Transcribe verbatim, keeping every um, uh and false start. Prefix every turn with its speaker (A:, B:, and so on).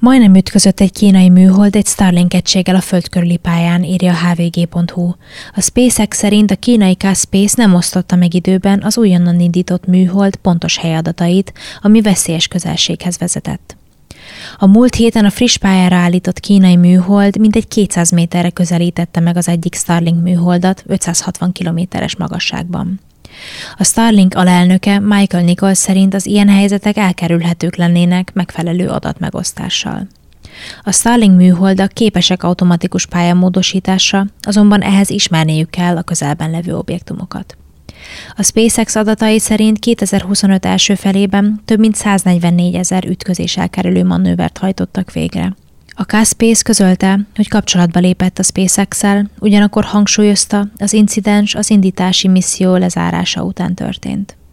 A: Majdnem ütközött egy kínai műhold egy Starlink egységgel a föld körüli pályán, írja a há vé gé pont hú. A SpaceX szerint a kínai Ka-Space nem osztotta meg időben az újonnan indított műhold pontos helyadatait, ami veszélyes közelséghez vezetett. A múlt héten a friss pályára állított kínai műhold mintegy kétszáz méterre közelítette meg az egyik Starlink műholdat ötszázhatvan kilométeres magasságban. A Starlink alelnöke Michael Nichols szerint az ilyen helyzetek elkerülhetők lennének megfelelő adatmegosztással. A Starlink műholdak képesek automatikus pályamódosításra, azonban ehhez ismerniük kell a közelben levő objektumokat. A SpaceX adatai szerint kétezer-huszonöt első felében több mint száznegyvennégy-ezer ütközés elkerülő manővert hajtottak végre. A Ka-Space közölte, hogy kapcsolatba lépett a SpaceX-szel, ugyanakkor hangsúlyozta, az incidens az indítási misszió lezárása után történt.